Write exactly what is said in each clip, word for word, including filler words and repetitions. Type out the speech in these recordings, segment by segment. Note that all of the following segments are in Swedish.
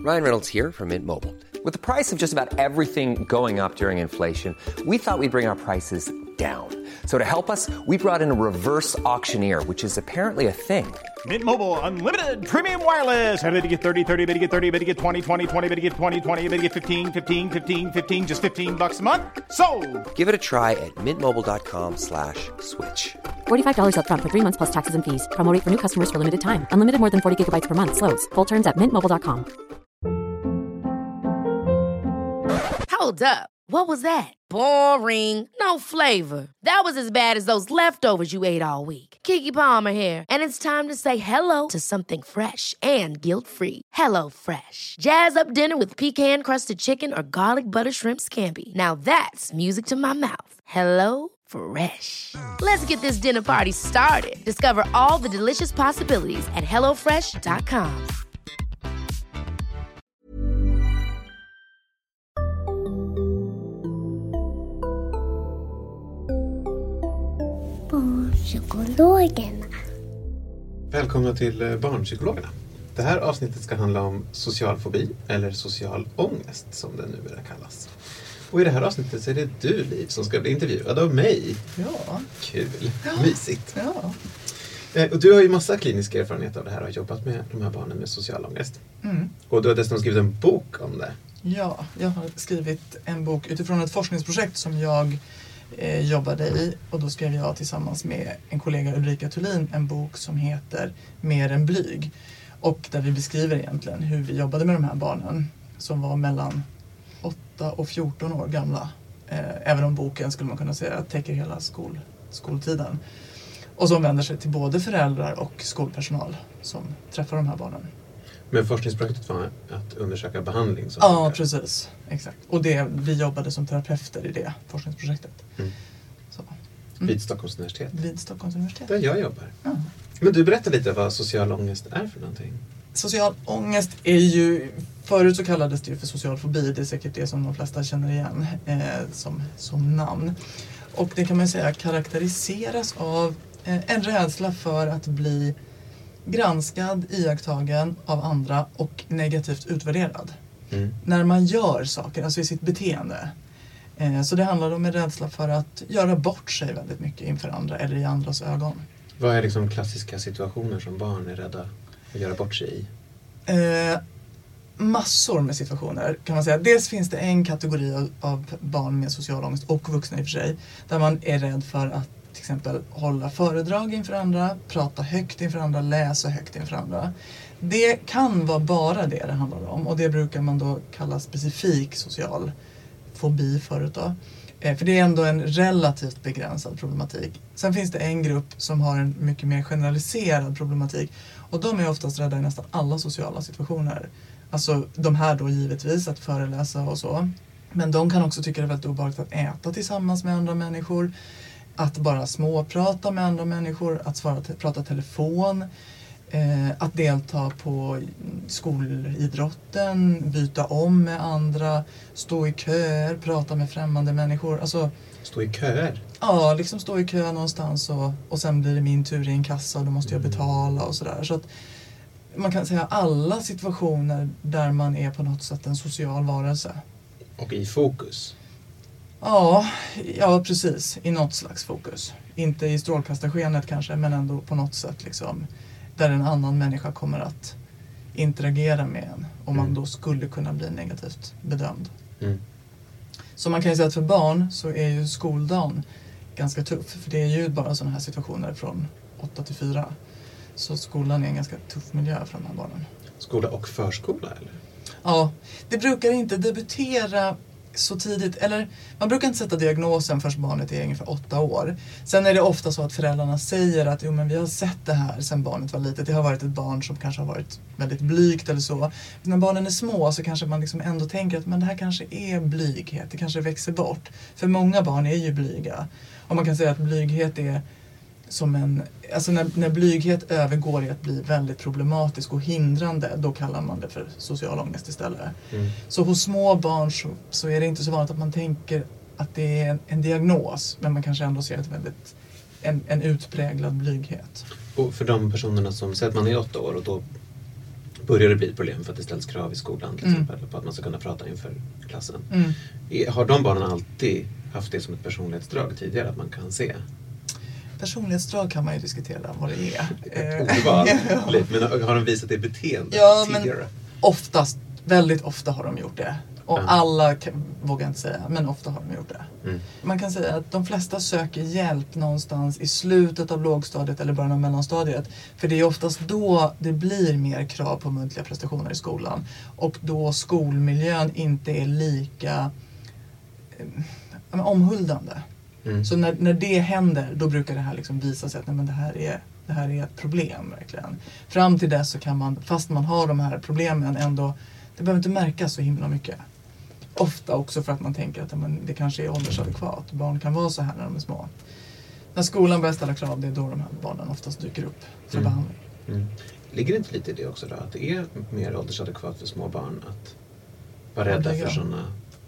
Ryan Reynolds here from Mint Mobile. With the price of just about everything going up during inflation, we thought we'd bring our prices down. So to help us, we brought in a reverse auctioneer, which is apparently a thing. Mint Mobile Unlimited Premium Wireless. How to get thirty, thirty, how to get thirty, how to get twenty, twenty, twenty, how to get twenty, twenty, how to get fifteen, fifteen, fifteen, fifteen, just fifteen bucks a month? Sold! Give it a try at mintmobile.com slash switch. forty-five dollars up front for three months plus taxes and fees. Promo rate for new customers for limited time. Unlimited more than forty gigabytes per month. Slows full terms at mint mobile dot com. Hold up. What was that? Boring. No flavor. That was as bad as those leftovers you ate all week. Keke Palmer here, and it's time to say hello to something fresh and guilt-free. Hello Fresh. Jazz up dinner with pecan-crusted chicken or garlic butter shrimp scampi. Now that's music to my mouth. Hello Fresh. Let's get this dinner party started. Discover all the delicious possibilities at hello fresh dot com. Barnpsykologerna. Välkomna till Barnpsykologerna. Det här avsnittet ska handla om social fobi, eller social ångest som det numera kallas. Och i det här avsnittet så är det du, Liv, som ska bli intervjuad av mig. Ja. Kul. Ja. Mysigt. Ja. Och du har ju massa klinisk erfarenhet av det här och har jobbat med de här barnen med social ångest. Mm. Och du har dessutom skrivit en bok om det. Ja, jag har skrivit en bok utifrån ett forskningsprojekt som jag eh, jobbade i. Och då skrev jag tillsammans med en kollega, Ulrika Thulin, en bok som heter Mer än blyg. Och där vi beskriver egentligen hur vi jobbade med de här barnen som var mellan åtta och fjorton år gamla. Eh, även om boken, skulle man kunna säga, täcker hela skol, skoltiden. Och som vänder sig till både föräldrar och skolpersonal som träffar de här barnen. Men forskningsprojektet var att undersöka behandling. Som Ja, precis. Exakt. Och det, vi jobbade som terapeuter i det forskningsprojektet. Mm. Så. Mm. Vid Stockholms universitet. Vid Stockholms universitet. Där jag jobbar. Ja. Men du, berättar lite vad social ångest är för någonting. Social ångest är ju, förut så kallades det ju för social fobi. Det är säkert det som de flesta känner igen eh, som, som namn. Och det kan man säga karaktäriseras av eh, en rädsla för att bli granskad, iakttagen av andra och negativt utvärderad. Mm. När man gör saker, alltså i sitt beteende. Eh, så det handlar om en rädsla för att göra bort sig väldigt mycket inför andra eller i andras ögon. Vad är liksom klassiska situationer som barn är rädda att göra bort sig i? Eh, massor med situationer kan man säga. Dels finns det en kategori av, av barn med social ångest och vuxna i och för sig. Där man är rädd för att till exempel hålla föredrag inför andra, prata högt inför andra, läsa högt inför andra. Det kan vara bara det det handlar om. Och det brukar man då kalla specifik social fobi förut då. Eh, för det är ändå en relativt begränsad problematik. Sen finns det en grupp som har en mycket mer generaliserad problematik. Och de är oftast rädda i nästan alla sociala situationer. Alltså de här då givetvis att föreläsa och så. Men de kan också tycka det är väldigt obehagligt att äta tillsammans med andra människor. Att bara småprata med andra människor. Att svara te- prata telefon. Eh, att delta på skolidrotten. Byta om med andra. Stå i köer. Prata med främmande människor. Alltså, stå i köer? Ja, liksom stå i kö någonstans. Och, och sen blir det min tur i en kassa. Och då måste jag betala och sådär. Så att man kan säga alla situationer där man är på något sätt en social varelse. Och i fokus? Ja, ja precis. I något slags fokus. Inte i strålkastarskenet kanske, men ändå på något sätt liksom. Där en annan människa kommer att interagera med en. Och man mm. då skulle kunna bli negativt bedömd. Mm. Så man kan ju säga att för barn så är ju skoldagen ganska tuff. För det är ju bara sådana här situationer från åtta till fyra. Så skolan är en ganska tuff miljö för de här barnen. Skola och förskola eller? Ja, det brukar inte debutera så tidigt. Eller man brukar inte sätta diagnosen först barnet är ungefär åtta år. Sen är det ofta så att föräldrarna säger att jo, men vi har sett det här sedan barnet var litet. Det har varit ett barn som kanske har varit väldigt blygt eller så. Men när barnen är små så kanske man liksom ändå tänker att men det här kanske är blyghet. Det kanske växer bort. För många barn är ju blyga. Och man kan säga att blyghet är som en, alltså när, när blyghet övergår i att bli väldigt problematisk och hindrande, då kallar man det för social ångest istället. Mm. Så hos små barn så, så är det inte så vanligt att man tänker att det är en, en diagnos, men man kanske ändå ser ett väldigt, en, en utpräglad blyghet. Och för de personerna som säger att man är åtta år och då börjar det bli ett problem för att det ställs krav i skolan till Mm. exempel på att man ska kunna prata inför klassen. Mm. Är- Har de barnen alltid haft det som ett personlighetsdrag tidigare, att man kan se? Personlighetsdrag kan man ju diskutera vad det är. Ett Eh, ordval, ja. lite, men har de visat det beteende Ja, men tidigare? oftast, väldigt ofta har de gjort det. Och Ja. alla kan, vågar jag inte säga, men ofta har de gjort det. Mm. Man kan säga att de flesta söker hjälp någonstans i slutet av lågstadiet eller början av mellanstadiet. För det är oftast då det blir mer krav på muntliga prestationer i skolan. Och då skolmiljön inte är lika eh, men omhuldande. Mm. Så när, när det händer, då brukar det här liksom visa sig att nej, men det, här är, det här är ett problem verkligen. Fram till dess så kan man, fast man har de här problemen ändå, det behöver inte märkas så himla mycket. Ofta också för att man tänker att ja, men det kanske är åldersadekvat. Barn kan vara så här när de är små. När skolan börjar ställa krav, det är då de här barnen oftast dyker upp för Mm. behandling. Mm. Ligger det inte lite i det också då? Att det är mer åldersadekvat för små barn att vara Ja, rädda det är för jag. sådana...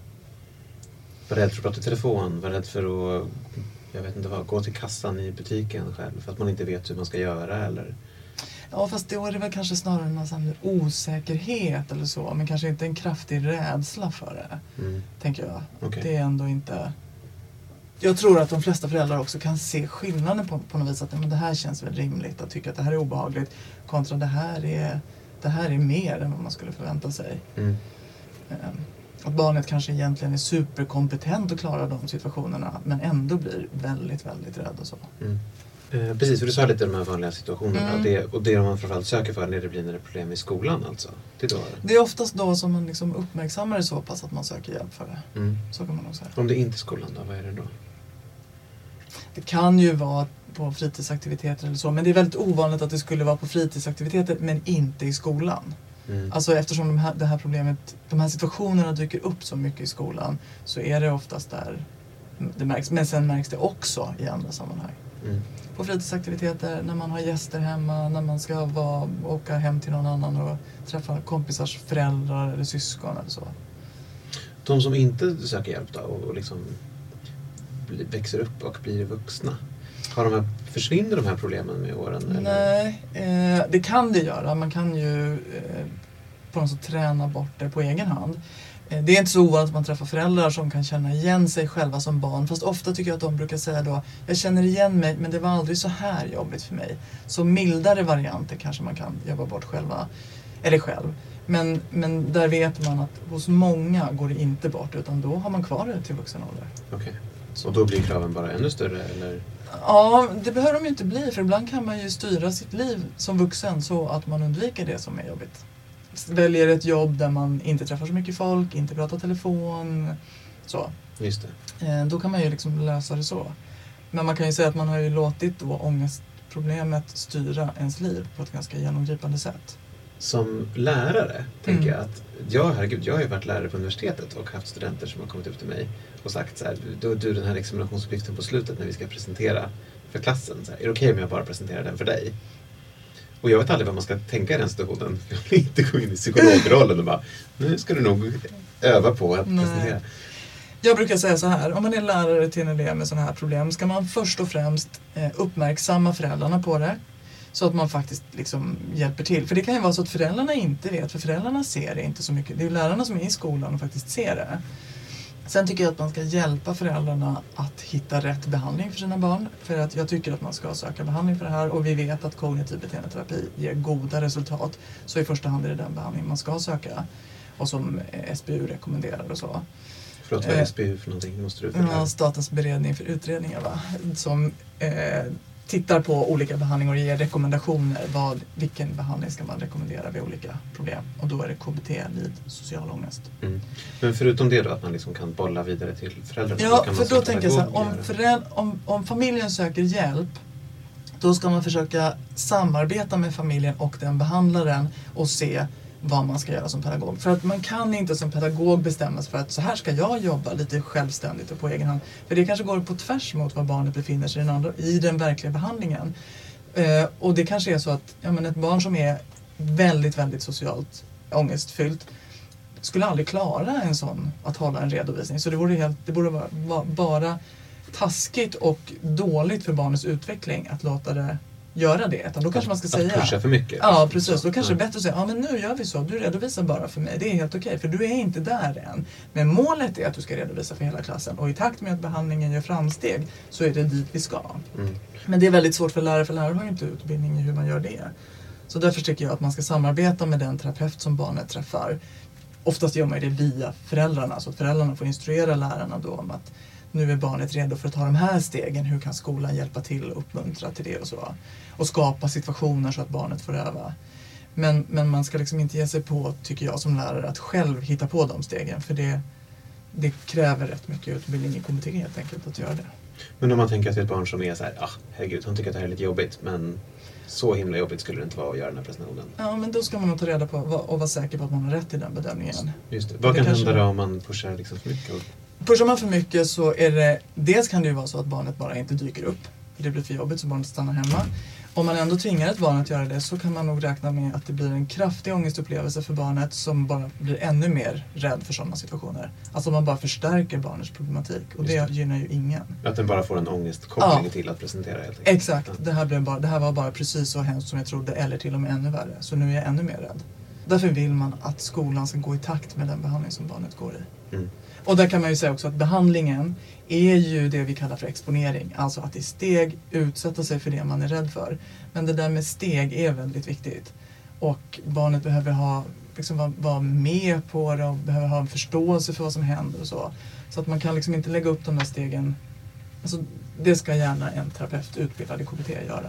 Vara rädd för att prata i telefon, vara rädd för att, jag vet inte vad, gå till kassan i butiken själv för att man inte vet hur man ska göra eller... Ja, fast då är det väl kanske snarare en massa osäkerhet eller så. Men kanske inte en kraftig rädsla för det, Mm. tänker jag. Okej. Det är ändå inte... Jag tror att de flesta föräldrar också kan se skillnaden på, på något vis. Att men det här känns väl rimligt, att tycka att det här är obehagligt. Kontra det här är, det här är mer än vad man skulle förvänta sig. Mm. Ehm, Att barnet kanske egentligen är superkompetent att klara de situationerna. Men ändå blir väldigt, väldigt rädd och så. Mm. Eh, precis, för du sa lite de här vanliga situationerna. Mm. Och, det, och det man framförallt söker för när det blir när det är problem i skolan alltså. Det är då det. Det är oftast då som man liksom uppmärksammar det så pass att man söker hjälp för det. Mm. Så kan man nog säga. Om det inte är skolan då, vad är det då? Det kan ju vara på fritidsaktiviteter eller så. Men det är väldigt ovanligt att det skulle vara på fritidsaktiviteter men inte i skolan. Mm. Alltså eftersom de här, det här problemet, de här situationerna dyker upp så mycket i skolan så är det oftast där det märks. Men sen märks det också i andra sammanhang. Mm. På fritidsaktiviteter, när man har gäster hemma, när man ska vara, åka hem till någon annan och träffa kompisars föräldrar eller syskon eller så. De som inte söker hjälp då och, och liksom bli, växer upp och blir vuxna. Har de här, försvinner de här problemen med åren? Eller? Nej, eh, det kan det göra. Man kan ju eh, på något sätt träna bort det på egen hand. Eh, det är inte så ovanligt att man träffar föräldrar som kan känna igen sig själva som barn. Fast ofta tycker jag att de brukar säga då, jag känner igen mig men det var aldrig så här jobbigt för mig. Så mildare varianter kanske man kan jobba bort själva, eller själv. Men, men där vet man att hos många går det inte bort utan då har man kvar det till vuxen ålder. Okej. Och då blir kraven bara ännu större eller? Ja, det behöver de ju inte bli för ibland kan man ju styra sitt liv som vuxen så att man undviker det som är jobbigt. Väljer ett jobb där man inte träffar så mycket folk, inte pratar telefon, så. Just det. Eh, Då kan man ju liksom lösa det så. Men man kan ju säga att man har ju låtit då ångestproblemet styra ens liv på ett ganska genomgripande sätt. Som lärare tänker Mm. jag att, ja herregud, jag har ju varit lärare på universitetet och haft studenter som har kommit upp till mig och sagt så här, du, du den här examinationsuppgiften på slutet när vi ska presentera för klassen, så här, är det okej om jag bara presenterar den för dig? Och jag vet aldrig vad man ska tänka i den situationen. Jag vill inte gå in i psykologrollen och bara, nu ska du nog öva på att Nej. presentera. Jag brukar säga så här, om man är lärare till en elev med sådana här problem ska man först och främst eh, uppmärksamma föräldrarna på det. Så att man faktiskt liksom hjälper till. För det kan ju vara så att föräldrarna inte vet, för föräldrarna ser det inte så mycket. Det är ju lärarna som är i skolan och faktiskt ser det. Sen tycker jag att man ska hjälpa föräldrarna att hitta rätt behandling för sina barn. För att jag tycker att man ska söka behandling för det här. Och vi vet att kognitiv beteendeterapi ger goda resultat. Så i första hand är det den behandling man ska söka. Och som S B U rekommenderar och så. Förlåt, vad är Eh, S B U för någonting? Det måste du förklara. Ja, Statens beredning för utredningar, va? Som eh, tittar på olika behandlingar och ger rekommendationer. Vad, vilken behandling ska man rekommendera vid olika problem? Och då är det K B T vid social ångest. Mm. Men förutom det då, att man liksom kan bolla vidare till föräldrarna? Ja, kan man för då som tänker jag så här, pedagog om, göra? föräld- om, om familjen söker hjälp, då ska man försöka samarbeta med familjen och den behandlaren och se vad man ska göra som pedagog. För att man kan inte som pedagog bestämma sig för att så här ska jag jobba lite självständigt och på egen hand. För det kanske går på tvärs mot vad barnet befinner sig i den, andra, i den verkliga behandlingen. Eh, och det kanske är så att ja, men ett barn som är väldigt, väldigt socialt ångestfyllt skulle aldrig klara en sån, att hålla en redovisning. Så det borde, helt, det borde vara, vara bara taskigt och dåligt för barnets utveckling att låta det göra det. Utan då kanske man ska att säga... Att pusha för mycket. Ja, precis. Då kanske ja. det är bättre att säga, ja men nu gör vi så. Du redovisar bara för mig. Det är helt okej, för du är inte där än. Men målet är att du ska redovisa för hela klassen. Och i takt med att behandlingen gör framsteg så är det dit vi ska. Mm. Men det är väldigt svårt för lärare, för lärare har ju inte utbildning i hur man gör det. Så därför tycker jag att man ska samarbeta med den terapeut som barnet träffar. Oftast gör man det via föräldrarna, så att föräldrarna får instruera lärarna då om att nu är barnet redo för att ta de här stegen. Hur kan skolan hjälpa till och uppmuntra till det och så. Och skapa situationer så att barnet får öva. Men, men man ska liksom inte ge sig på, tycker jag som lärare, att själv hitta på de stegen. För det, det kräver rätt mycket utbildning i K B T helt enkelt att göra det. Men om man tänker att ett barn som är så här, ah, herregud, hon tycker att det här är lite jobbigt, men så himla jobbigt skulle det inte vara att göra den här presentationen. Ja, men då ska man nog ta reda på och vara säker på att man har rätt i den bedömningen. Just det. Vad det kan kanske... hända då om man pushar liksom för mycket? Pushar man för mycket så är det, dels kan det ju vara så att barnet bara inte dyker upp. Det blir för jobbigt så barnet stannar hemma. Om man ändå tvingar ett barn att göra det så kan man nog räkna med att det blir en kraftig ångestupplevelse för barnet som bara blir ännu mer rädd för sådana situationer. Alltså man bara förstärker barnets problematik och det, det gynnar ju ingen. Att den bara får en ångestkoppling ja. till att presentera helt enkelt. Exakt, det här, blev bara, det här var bara precis så hemskt som jag trodde eller till och med ännu värre. Så nu är jag ännu mer rädd. Därför vill man att skolan ska gå i takt med den behandling som barnet går i. Mm. Och där kan man ju säga också att behandlingen är ju det vi kallar för exponering. Alltså att i steg utsätta sig för det man är rädd för. Men det där med steg är väldigt viktigt. Och barnet behöver ha, liksom vara, vara med på det och behöver ha en förståelse för vad som händer och så. Så att man kan liksom inte lägga upp de där stegen. Alltså, det ska gärna en terapeut utbildad i K B T göra.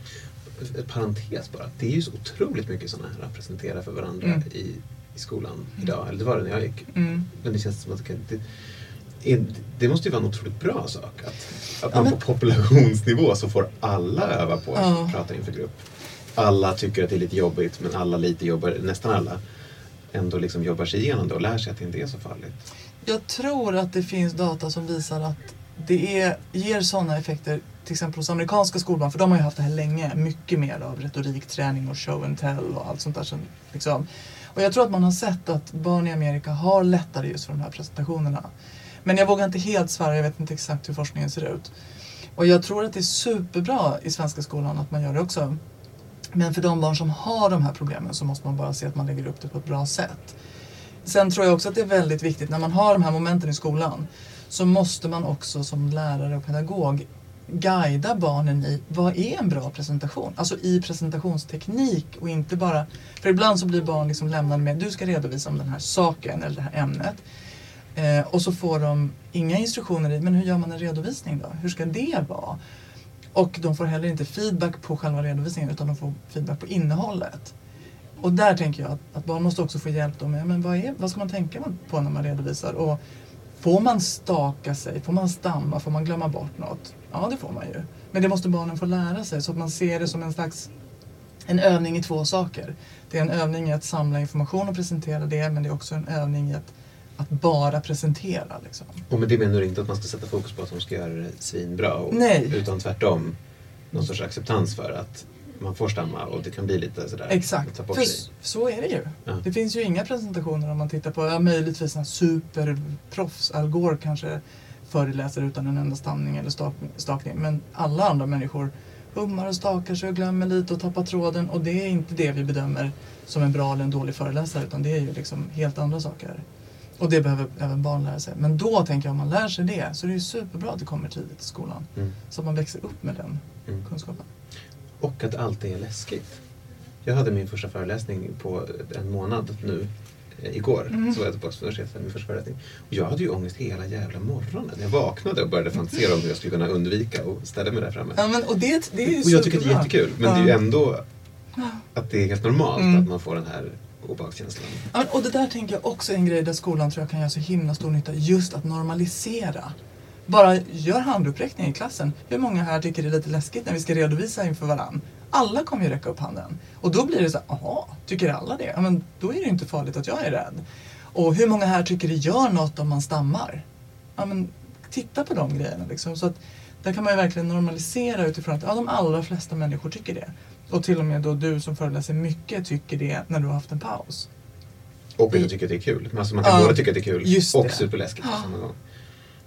Ett parentes bara. Det är ju så otroligt mycket sådana här att presentera för varandra mm. i, i skolan idag. Eller det var det när jag gick. Mm. Men det känns som att det, det, det måste ju vara en otroligt bra sak. Att, att ja, man men... på populationsnivå så får alla öva på att ja. prata inför grupp. Alla tycker att det är lite jobbigt, men alla lite jobbar, nästan alla ändå liksom jobbar sig igenom det och lär sig att det inte är så farligt. Jag tror att det finns data som visar att det är, ger sådana effekter, till exempel hos amerikanska skolbarn, för de har ju haft det här länge, mycket mer av retorik, träning och show and tell och allt sånt där. Som, liksom. Och jag tror att man har sett att barn i Amerika har lättare just för de här presentationerna. Men jag vågar inte helt svära, jag vet inte exakt hur forskningen ser ut. Och jag tror att det är superbra i svenska skolan att man gör det också. Men för de barn som har de här problemen så måste man bara se att man lägger upp det på ett bra sätt. Sen tror jag också att det är väldigt viktigt, när man har de här momenten i skolan, så måste man också som lärare och pedagog guida barnen i vad är en bra presentation. Alltså i presentationsteknik och inte bara... För ibland så blir barn liksom lämnade med, du ska redovisa om den här saken eller det här ämnet. Eh, och så får de inga instruktioner i, men hur gör man en redovisning då? Hur ska det vara? Och de får heller inte feedback på själva redovisningen utan de får feedback på innehållet. Och där tänker jag att, att barn måste också få hjälp då med, men vad, är, vad ska man tänka på när man redovisar? Och får man staka sig? Får man stamma? Får man glömma bort något? Ja, det får man ju. Men det måste barnen få lära sig så att man ser det som en slags en övning i två saker. Det är en övning i att samla information och presentera det, men det är också en övning i att, att bara presentera. Liksom. Och med det menar du inte att man ska sätta fokus på att de ska göra det svinbra? Och, nej. Utan tvärtom någon sorts acceptans för att man får stamma och det kan bli lite sådär. Exakt, för sig. Så är det ju. Ja. Det finns ju inga presentationer om man tittar på, ja, möjligtvis en superproffs, Al Gore kanske föreläser utan en enda stamning eller stak, stakning. Men alla andra människor hummar och stakar sig och glömmer lite och tappar tråden. Och det är inte det vi bedömer som en bra eller en dålig föreläsare, utan det är ju liksom helt andra saker. Och det behöver även barn lära sig. Men då tänker jag, om man lär sig det så är det ju superbra att det kommer tidigt i skolan. Mm. Så att man växer upp med den mm. kunskapen. Och att allt är läskigt. Jag hade min första föreläsning på en månad nu. Eh, igår mm. så var jag tillbaka på universitetet, min första föreläsning. Och jag hade ju ångest hela jävla morgonen. Jag vaknade och började fantisera om hur jag skulle kunna undvika och ställa mig där framme. Ja, men, och det, det är ju och jag tycker det är jättekul. Men ja. det är ju ändå ja. att det är helt normalt mm. att man får den här obehagskänslan. Ja, och det där tänker jag också är en grej där skolan tror jag kan göra så himla stor nytta. Just att normalisera. Bara gör handuppräckning i klassen. Hur många här tycker det är lite läskigt när vi ska redovisa inför varann? Alla kommer ju räcka upp handen. Och då blir det så här, aha, tycker alla det? Ja, men då är det ju inte farligt att jag är rädd. Och hur många här tycker det gör något om man stammar? Ja, men titta på de grejerna liksom. Så att där kan man ju verkligen normalisera utifrån att ja, de allra flesta människor tycker det. Och till och med då du som föreläser mycket tycker det när du har haft en paus. Och jag tycker att det är kul. Alltså man kan ja, både tycka att det är kul och det. superläskigt på samma gång.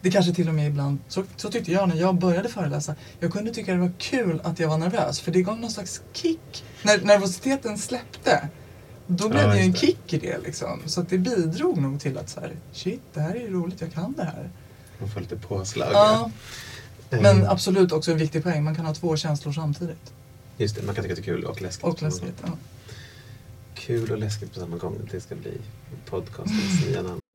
Det kanske till och med ibland, så, så tyckte jag när jag började föreläsa, jag kunde tycka det var kul att jag var nervös. För det gav någon slags kick. När nervositeten släppte, då blev Ja, det ju en just det. kick i det liksom. Så att det bidrog nog till att så här, shit, det här är ju roligt, jag kan det här. Man får lite påslag. Ja. Eh, Men absolut också en viktig poäng, man kan ha två känslor samtidigt. Just det, man kan tycka att det är kul och läskigt. Och läskigt, ja. Kul och läskigt på samma gång. Det ska bli podcastens nya namn.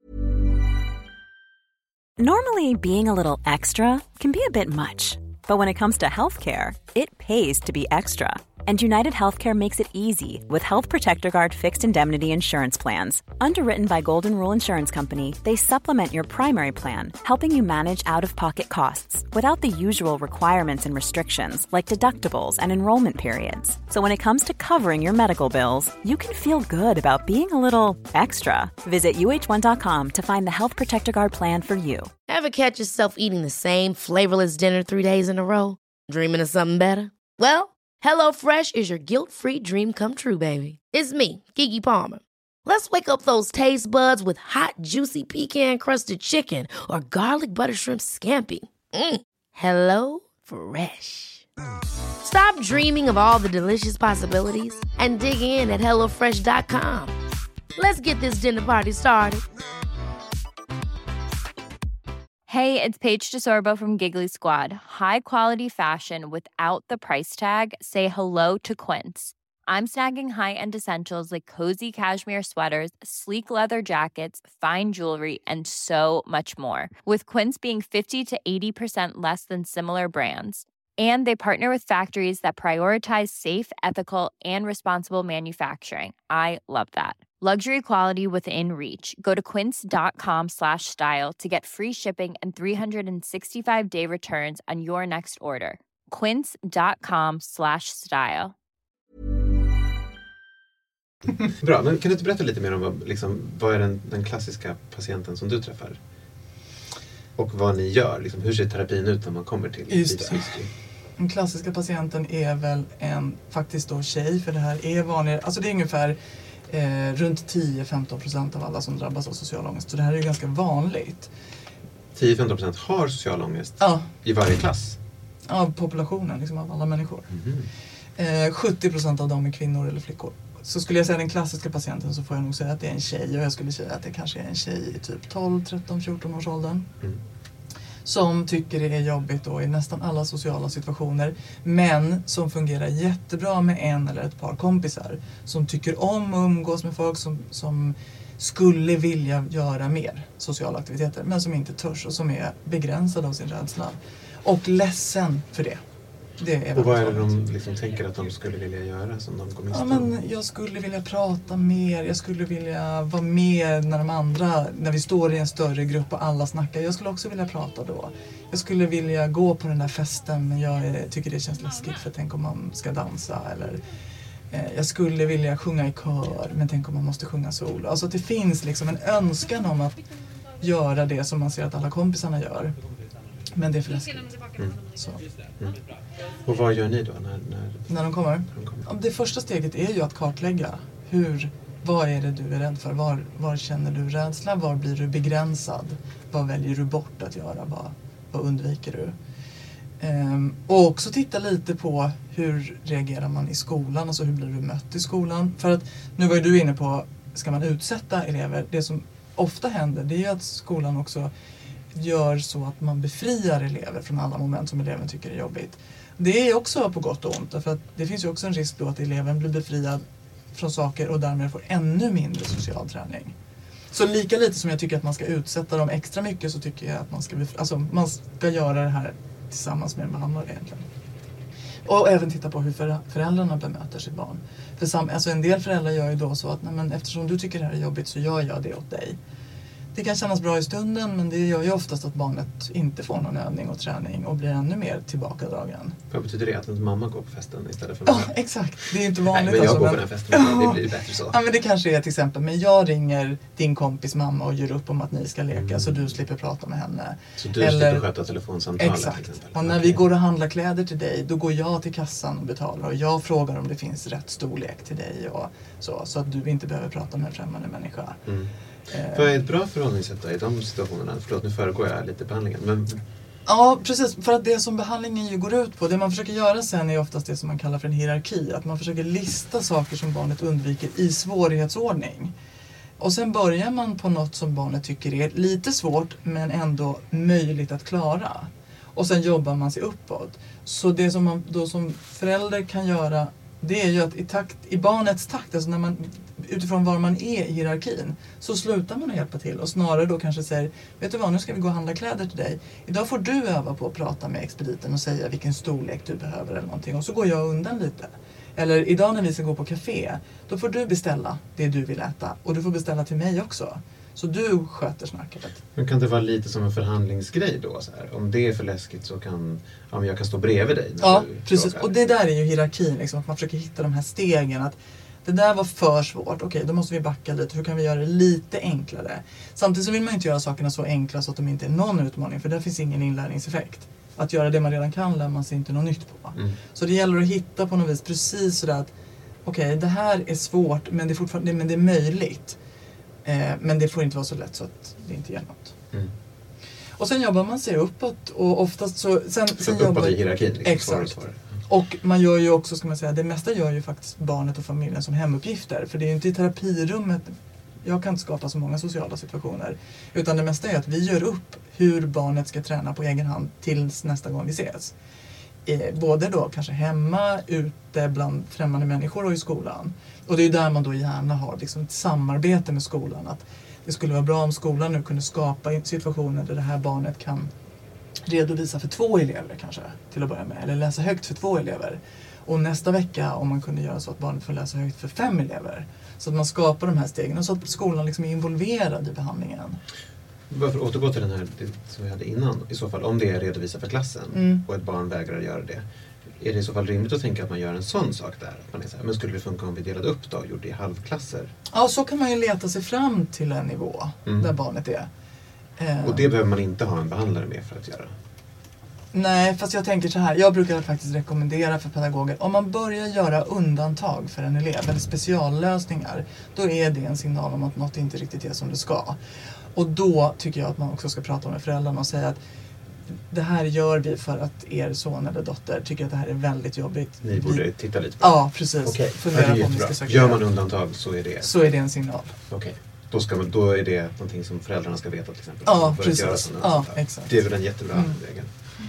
Normally, being a little extra can be a bit much. But when it comes to healthcare, it pays to be extra. And United Healthcare makes it easy with Health Protector Guard fixed indemnity insurance plans. Underwritten by Golden Rule Insurance Company, they supplement your primary plan, helping you manage out-of-pocket costs without the usual requirements and restrictions like deductibles and enrollment periods. So when it comes to covering your medical bills, you can feel good about being a little extra. Visit U H one dot com to find the Health Protector Guard plan for you. Ever catch yourself eating the same flavorless dinner three days in a row? Dreaming of something better? Well, HelloFresh is your guilt-free dream come true, baby. It's me, Keke Palmer. Let's wake up those taste buds with hot, juicy pecan-crusted chicken or garlic butter shrimp scampi. Mm. Hello Fresh. Stop dreaming of all the delicious possibilities and dig in at hello fresh dot com. Let's get this dinner party started. Hey, it's Paige DeSorbo from Giggly Squad. High quality fashion without the price tag. Say hello to Quince. I'm snagging high-end essentials like cozy cashmere sweaters, sleek leather jackets, fine jewelry, and so much more. With Quince being fifty to eighty percent less than similar brands. And they partner with factories that prioritize safe, ethical, and responsible manufacturing. I love that. Luxury quality within reach. Go to quince.com slash style to get free shipping and three sixty-five day returns on your next order. Quince.com slash style. Bra, men kan du inte berätta lite mer om vad, liksom, vad är den, den klassiska patienten som du träffar? Och vad ni gör, liksom, hur ser terapin ut när man kommer till Just det. livshistory? Den klassiska patienten är väl en faktiskt då tjej, för det här är vanligare, alltså det är ungefär eh, runt tio till femton procent av alla som drabbas av social ångest. Så det här är ju ganska vanligt. tio till femton procent har social ångest Ja. i varje klass? Av populationen, liksom av alla människor. Mm. Eh, sjuttio procent av dem är kvinnor eller flickor. Så skulle jag säga den klassiska patienten, så får jag nog säga att det är en tjej. Och jag skulle säga att det kanske är en tjej i typ tolv, tretton, fjorton års åldern. Mm. Som tycker det är jobbigt då i nästan alla sociala situationer. Men som fungerar jättebra med en eller ett par kompisar. Som tycker om att umgås med folk som, som skulle vilja göra mer sociala aktiviteter. Men som inte törs och som är begränsade av sin rädsla. Och ledsen för det. Det är och vad är det de liksom tänker att de skulle vilja göra som de går miste om? Ja, men jag skulle vilja prata mer. Jag skulle vilja vara med när de andra, när vi står i en större grupp och alla snackar. Jag skulle också vilja prata då. Jag skulle vilja gå på den där festen, men jag är, tycker det känns läskigt för tänk om man ska dansa. Eller eh, jag skulle vilja sjunga i kör, men tänk om man måste sjunga solo. Alltså att det finns liksom en önskan om att göra det som man ser att alla kompisarna gör. Men det är för läskigt. Mm. Så. Mm. Och vad gör ni då när, när, när de kommer? När de kommer? Det första steget är ju att kartlägga. Hur, vad är det du är rädd för? Var, var känner du rädsla? Var blir du begränsad? Vad väljer du bort att göra? Vad, vad undviker du? Ehm, och också titta lite på hur reagerar man i skolan? Alltså hur blir du mött i skolan? För att nu var ju du inne på, ska man utsätta elever? Det som ofta händer, det är ju att skolan också gör så att man befriar elever från alla moment som eleven tycker är jobbigt. Det är också på gott och ont, därför att det finns ju också en risk då att eleven blir befriad från saker och därmed får ännu mindre social träning. Så lika lite som jag tycker att man ska utsätta dem extra mycket, så tycker jag att man ska, befri- alltså, man ska göra det här tillsammans med en behandlare egentligen. Och även titta på hur föräldrarna bemöter sitt barn. För sam- alltså en del föräldrar gör ju då så att nej, men eftersom du tycker det här är jobbigt så gör jag det åt dig. Det kan kännas bra i stunden, men det gör ju oftast att barnet inte får någon övning och träning och blir ännu mer tillbakadragen. Vad betyder det? Att ens mamma går på festen istället för Ja, mamma? oh, exakt. Det är inte vanligt. Nej, men jag alltså, går men... på den festen, men det blir bättre så. Ja, men det kanske är till exempel, men jag ringer din kompis mamma och gör upp om att ni ska leka mm. så du slipper prata med henne. Så du Eller... slipper sköta telefonsamtalet? Exakt. Till exempel. Och när okay. vi går och handlar kläder till dig, då går jag till kassan och betalar. Och jag frågar om det finns rätt storlek till dig och så. Så att du inte behöver prata med en främmande människa. Mm. Vad är ett bra förhållningssätt i de situationerna? Förlåt, nu föregår jag lite behandlingen. Men... Ja, precis. För att det som behandlingen ju går ut på, det man försöker göra sen är oftast det som man kallar för en hierarki. Att man försöker lista saker som barnet undviker i svårighetsordning. Och sen börjar man på något som barnet tycker är lite svårt men ändå möjligt att klara. Och sen jobbar man sig uppåt. Så det som man då som förälder kan göra, det är ju att i, takt, i barnets takt, alltså när man, utifrån var man är i hierarkin, så slutar man att hjälpa till och snarare då kanske säger, vet du vad, nu ska vi gå och handla kläder till dig. Idag får du öva på att prata med expediten och säga vilken storlek du behöver eller någonting, och så går jag undan lite. Eller idag när vi ska gå på café, då får du beställa det du vill äta och du får beställa till mig också. Så du sköter snacket. Men kan det vara lite som en förhandlingsgrej då? Så här? Om det är för läskigt så kan ja, jag kan stå bredvid dig. Ja, precis. Och det där är ju hierarkin. Liksom, att man försöker hitta de här stegen. Att det där var för svårt. Okej, då måste vi backa lite. Hur kan vi göra det lite enklare? Samtidigt så vill man inte göra sakerna så enkla så att de inte är någon utmaning. För där finns ingen inlärningseffekt. Att göra det man redan kan lär man sig inte något nytt på. Mm. Så det gäller att hitta på något vis precis sådär att okej, okay, det här är svårt men det är fortfarande men det är möjligt. Eh, men det får inte vara så lätt så att det inte ger något. Mm. Och sen jobbar man sig uppåt och oftast så... Sen, så sen uppåt jobbar, i hierarkin? Liksom, exakt. Svårare, svårare. Och man gör ju också, ska man säga, det mesta gör ju faktiskt barnet och familjen som hemuppgifter. För det är ju inte i terapirummet, jag kan inte skapa så många sociala situationer. Utan det mesta är att vi gör upp hur barnet ska träna på egen hand tills nästa gång vi ses. Eh, både då kanske hemma, ute bland främmande människor och i skolan. Och det är ju där man då gärna har liksom ett samarbete med skolan. Att det skulle vara bra om skolan nu kunde skapa situationer där det här barnet kan redovisa för två elever kanske till att börja med. Eller läsa högt för två elever. Och nästa vecka om man kunde göra så att barnet får läsa högt för fem elever. Så att man skapar de här stegen och så att skolan liksom är involverad i behandlingen. Varför återgå till den här som vi hade innan? I så fall, om det är redovisa för klassen mm. och ett barn vägrar göra det. Är det i så fall rimligt att tänka att man gör en sån sak där? Att man är så här, men skulle det funka om vi delade upp då och gjorde i halvklasser? Ja, så kan man ju leta sig fram till en nivå mm. där barnet är. Och det behöver man inte ha en behandlare med för att göra? Nej, fast jag tänker så här. Jag brukar faktiskt rekommendera för pedagoger. Om man börjar göra undantag för en elev eller speciallösningar, då är det en signal om att något inte riktigt är som det ska. Och då tycker jag att man också ska prata med föräldrarna och säga att det här gör vi för att er son eller dotter tycker att det här är väldigt jobbigt. Ni borde vi... titta lite på det. Ja, precis. Okej, okay. Ja, det gör man undantag så är det... Så är det en signal. Okej. Okay. Då, ska man, då är det någonting som föräldrarna ska veta till exempel. Ja, precis. Ja, exakt. Det är väl en jättebra mm. väg.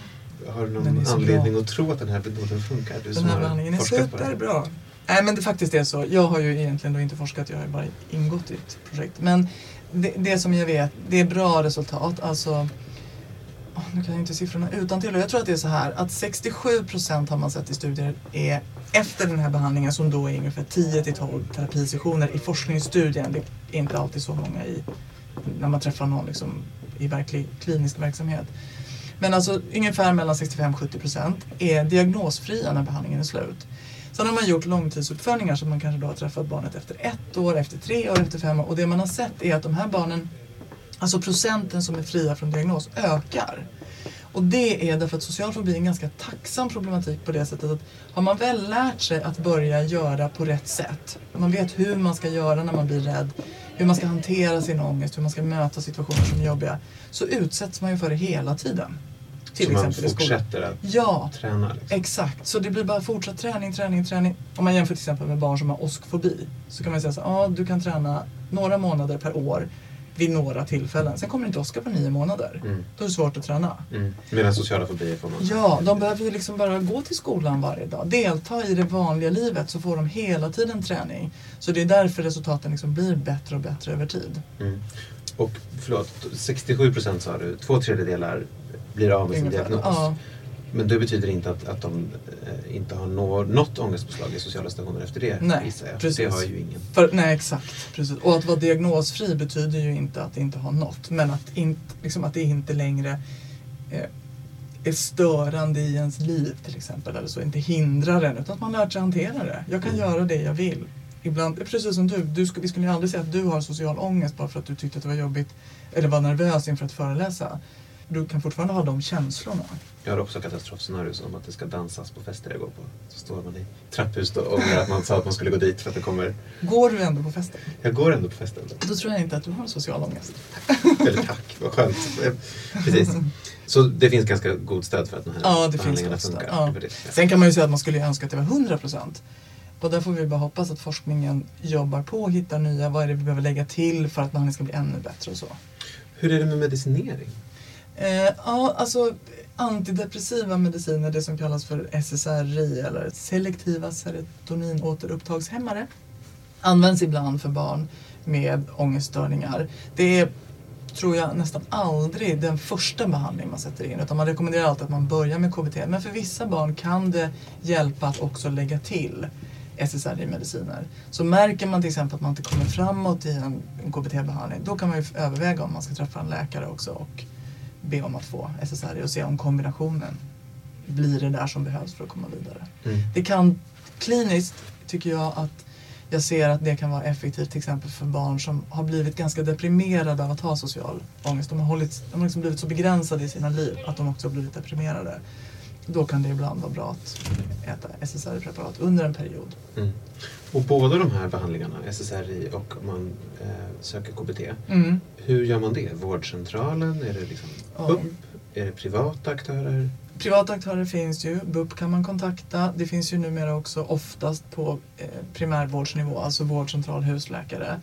Har du någon anledning bra. att tro att den här metoden funkar? Du den här behandlingen är superbra. Nej, men det faktiskt är så. Jag har ju egentligen då inte forskat, jag har ju bara ingått i ett projekt. Men det, det som jag vet, det är bra resultat. Alltså, oh, nu kan jag inte siffrorna utan till. Jag tror att det är så här, att sextiosju procent har man sett i studier är efter den här behandlingen, som då är ungefär tio till tolv terapisessioner i forskningsstudien. Det är inte alltid så många i, när man träffar någon liksom, i verklig klinisk verksamhet. Men alltså ungefär mellan sextiofem till sjuttio procent är diagnosfria när behandlingen är slut. Sen har man gjort långtidsuppföljningar så man kanske då har träffat barnet efter ett år, efter tre år, efter fem år. Och det man har sett är att de här barnen, alltså procenten som är fria från diagnos, ökar. Och det är därför att social fobi är en ganska tacksam problematik på det sättet att har man väl lärt sig att börja göra på rätt sätt, man vet hur man ska göra när man blir rädd, hur man ska hantera sin ångest, hur man ska möta situationer som är jobbiga, så utsätts man ju för det hela tiden. Till så exempel man fortsätter att ja, träna? Liksom. Exakt. Så det blir bara fortsatt träning, träning, träning. Om man jämför till exempel med barn som har oskfobi, så kan man säga så ja, du kan träna några månader per år vid några tillfällen. Sen kommer det inte åska på nio månader. Mm. Då är det svårt att träna. Mm. Medan sociala fobier får man... Ja, de behöver ju liksom bara gå till skolan varje dag. Delta i det vanliga livet, så får de hela tiden träning. Så det är därför resultaten liksom blir bättre och bättre över tid. Mm. Och förlåt, sextiosju procent sa du, två tredjedelar blir av med sin diagnos. Ja. Men det betyder inte att, att de eh, inte har nå, något ångestpåslag i sociala stationer efter det. Nej, precis. Det har ju ingen. För, nej, exakt. Precis. Och att vara diagnosfri betyder ju inte att det inte har något. Men att, in, liksom att det inte längre eh, är störande i ens liv till exempel. Eller så inte hindrar en, utan att man lär sig hantera det. Jag kan mm. göra det jag vill. Ibland, precis som du, du vi skulle ju aldrig säga att du har social ångest bara för att du tyckte att det var jobbigt eller var nervös inför att föreläsa. du kan fortfarande ha de känslorna. Jag har också katastrofscenarier som att det ska dansas på fester jag går på. Så står man i trapphus och ångrar att man sa att man skulle gå dit för att det kommer... Går du ändå på festen? Jag går ändå på festen. Då tror jag inte att du har social ångest. Eller tack, vad skönt. Precis. Så det finns ganska god stöd för att den här ja, det behandlingarna finns funkar. Ja. Det. Sen kan man ju säga att man skulle önska att det var hundra procent. Och där får vi bara hoppas att forskningen jobbar på och hittar nya, vad är det vi behöver lägga till för att behandlingen ska bli ännu bättre och så. Hur är det med medicinering? Eh, ja, alltså antidepressiva mediciner, det som kallas för S S R I eller selektiva serotoninåterupptagshämmare, används ibland för barn med ångeststörningar. Det är, tror jag, nästan aldrig den första behandling man sätter in, utan man rekommenderar alltid att man börjar med K B T. Men för vissa barn kan det hjälpa att också lägga till S S R I-mediciner. Så märker man till exempel att man inte kommer framåt i en, en K B T-behandling, då kan man ju överväga om man ska träffa en läkare också och be om att få S S R I och se om kombinationen blir det där som behövs för att komma vidare. Mm. Det kan kliniskt, tycker jag, att jag ser att det kan vara effektivt till exempel för barn som har blivit ganska deprimerade av att ha social ångest. De har, hållit, de har liksom blivit så begränsade i sina liv att de också har blivit deprimerade. Då kan det ibland vara bra att äta S S R I-preparat under en period. Mm. Och båda de här behandlingarna, S S R I och om man eh, söker K B T, mm. hur gör man det? Vårdcentralen? Är det liksom B U P? Ja. Är det privata aktörer? Privata aktörer finns ju. B U P kan man kontakta. Det finns ju numera också oftast på eh, primärvårdsnivå, alltså vårdcentral, husläkare.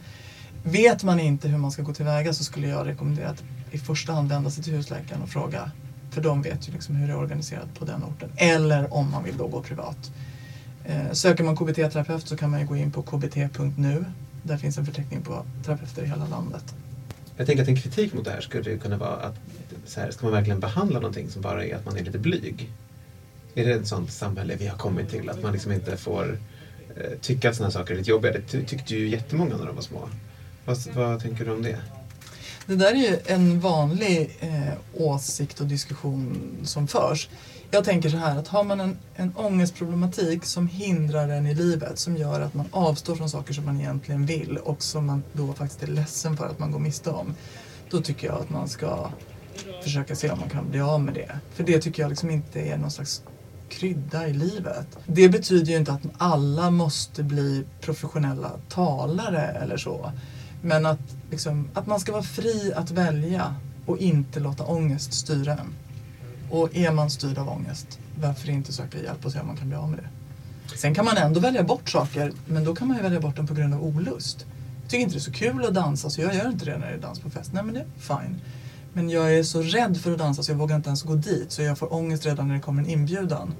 Vet man inte hur man ska gå tillväga så skulle jag rekommendera att i första hand vända sig till husläkaren och fråga. För de vet ju liksom hur det är organiserat på den orten. Eller om man vill då gå privat. Eh, söker man K B T-terapeut så kan man ju gå in på k b t punkt nu. Där finns en förteckning på terapeuter i hela landet. Jag tänker att en kritik mot det här skulle kunna vara att så här, ska man verkligen behandla någonting som bara är att man är lite blyg? Är det ett sånt samhälle vi har kommit till? Att man liksom inte får eh, tycka att sådana saker är lite jobbiga. Det ty- tyckte ju jättemånga när de var små. Vad, vad tänker du om det? Det där är ju en vanlig eh, åsikt och diskussion som förs. Jag tänker så här, att har man en, en ångestproblematik som hindrar en i livet, som gör att man avstår från saker som man egentligen vill och som man då faktiskt är ledsen för att man går miste om, då tycker jag att man ska försöka se om man kan bli av med det. För det tycker jag liksom inte är någon slags krydda i livet. Det betyder ju inte att alla måste bli professionella talare eller så. Men att, liksom, att man ska vara fri att välja och inte låta ångest styra en. Och är man styrd av ångest, varför inte söka hjälp och se om man kan bli av med det. Sen kan man ändå välja bort saker, men då kan man ju välja bort dem på grund av olust. Jag tycker inte det är så kul att dansa, så jag gör inte det när det är dans på fest. Nej, men det är fine. Men jag är så rädd för att dansa så jag vågar inte ens gå dit, så jag får ångest redan när det kommer en inbjudan.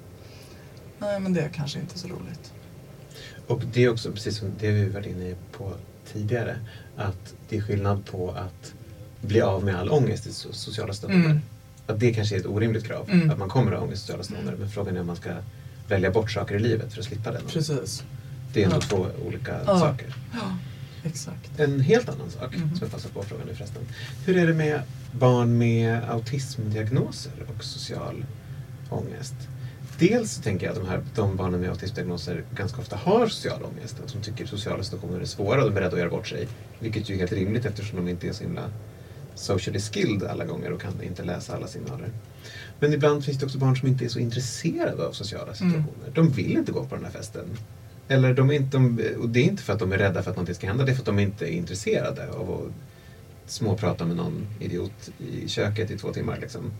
Nej, men det är kanske inte så roligt. Och det är också precis som det vi var inne på tidigare, att det är skillnad på att bli av med all ångest i sociala stunder. Mm. Att det kanske är ett orimligt krav, mm. att man kommer att ha ångest i sociala stunder. Mm. Men frågan är om man ska välja bort saker i livet för att slippa den. Precis. Det är ändå ja. två olika ja. saker. Ja, exakt. En helt annan sak mm. som jag passar på frågan nu förresten. Hur är det med barn med autismdiagnoser och social ångest? Dels tänker jag att de, här, de barnen med autismdiagnoser ganska ofta har social ångest. Att de tycker sociala situationer är svåra och de är beredda att göra bort sig. Vilket ju är helt rimligt eftersom de inte är så himla socially skilled alla gånger och kan inte läsa alla signaler. Men ibland finns det också barn som inte är så intresserade av sociala situationer. Mm. De vill inte gå på den här festen. Eller de är inte, de, och det är inte för att de är rädda för att någonting ska hända. Det är för att de inte är intresserade av att småprata med någon idiot i köket i två timmar liksom.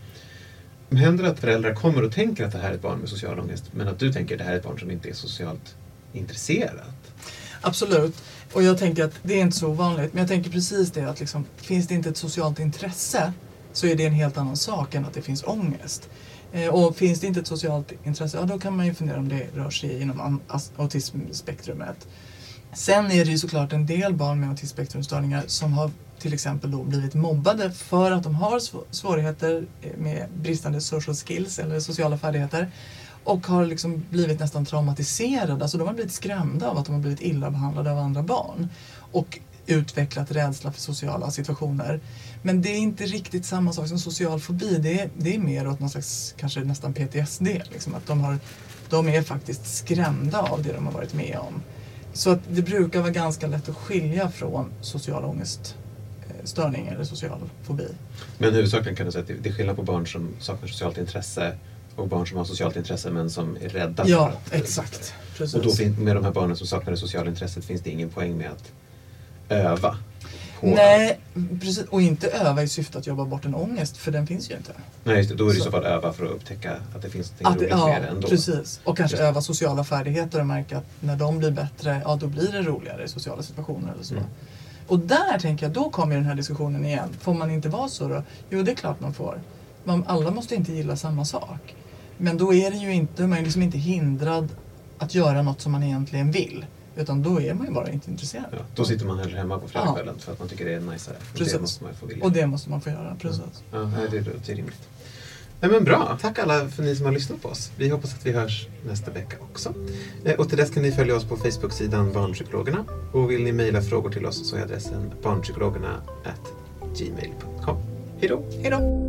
Händer det att föräldrar kommer och tänker att det här är ett barn med social ångest, men att du tänker att det här är ett barn som inte är socialt intresserat? Absolut. Och jag tänker att det är inte så ovanligt. Men jag tänker precis det att liksom, finns det inte ett socialt intresse så är det en helt annan sak än att det finns ångest. Eh, och finns det inte ett socialt intresse, ja, då kan man ju fundera om det rör sig inom autismspektrumet. Sen är det ju såklart en del barn med autismspektrumstörningar som har till exempel då blivit mobbade för att de har svårigheter med bristande social skills eller sociala färdigheter och har liksom blivit nästan traumatiserade. Alltså de har blivit skrämda av att de har blivit illa behandlade av andra barn och utvecklat rädsla för sociala situationer. Men det är inte riktigt samma sak som social fobi. Det är, det är mer åt någon slags, kanske nästan P T S D. Liksom, att de, har, de är faktiskt skrämda av det de har varit med om. Så att det brukar vara ganska lätt att skilja från social ångest störning eller social fobi. Men huvudsakligen kan du säga att det är skillnad på barn som saknar socialt intresse och barn som har socialt intresse men som är rädda för ja, att... exakt. Precis. Och då fin- med de här barnen som saknar det sociala intresset finns det ingen poäng med att öva. Nej, precis. Och inte öva i syfte att jobba bort en ångest, för den finns ju inte. Nej, just det. Då är det i så så fall öva för att upptäcka att det finns att, roligt ja, med det ändå. Precis. Och kanske just öva sociala färdigheter och märka att när de blir bättre, ja då blir det roligare i sociala situationer eller så. Mm. Och där tänker jag, då kommer den här diskussionen igen. Får man inte vara så då? Jo, det är klart man får. Man, alla måste inte gilla samma sak. Men då är det ju inte, man är liksom inte hindrad att göra något som man egentligen vill. Utan då är man ju bara inte intresserad. Ja, då sitter man hellre hemma på fredagskvällen ja. för att man tycker det är najsare. Precis. Det måste man få vilja. Och det måste man få göra, precis. Ja, ja det låter rimligt. Nej, men bra, tack alla för ni som har lyssnat på oss. Vi hoppas att vi hörs nästa vecka också. Och till dess kan ni följa oss på Facebook-sidan Barnpsykologerna. Och vill ni mejla frågor till oss så är adressen barnpsykologerna at gmail dot com. Hej då! Hej då!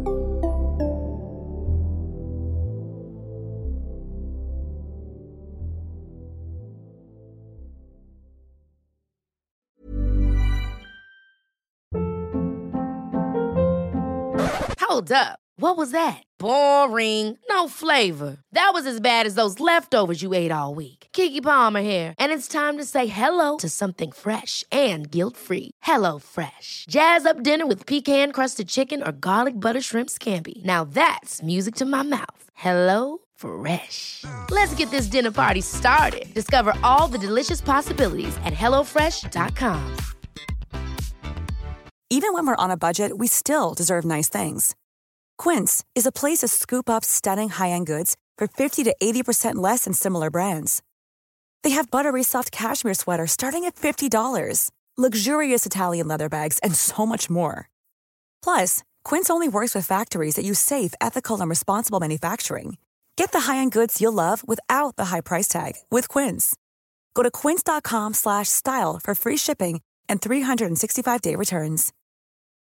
Hold up. What was that? Boring. No flavor. That was as bad as those leftovers you ate all week. Keke Palmer here, and it's time to say hello to something fresh and guilt-free. Hello Fresh. Jazz up dinner with pecan-crusted chicken or garlic butter shrimp scampi. Now that's music to my mouth. Hello Fresh. Let's get this dinner party started. Discover all the delicious possibilities at hello fresh dot com. Even when we're on a budget, we still deserve nice things. Quince is a place to scoop up stunning high-end goods for fifty to eighty percent less than similar brands. They have buttery soft cashmere sweaters starting at fifty dollars, luxurious Italian leather bags, and so much more. Plus, Quince only works with factories that use safe, ethical, and responsible manufacturing. Get the high-end goods you'll love without the high price tag with Quince. Go to quince dot com slash style for free shipping and three hundred sixty-five day returns.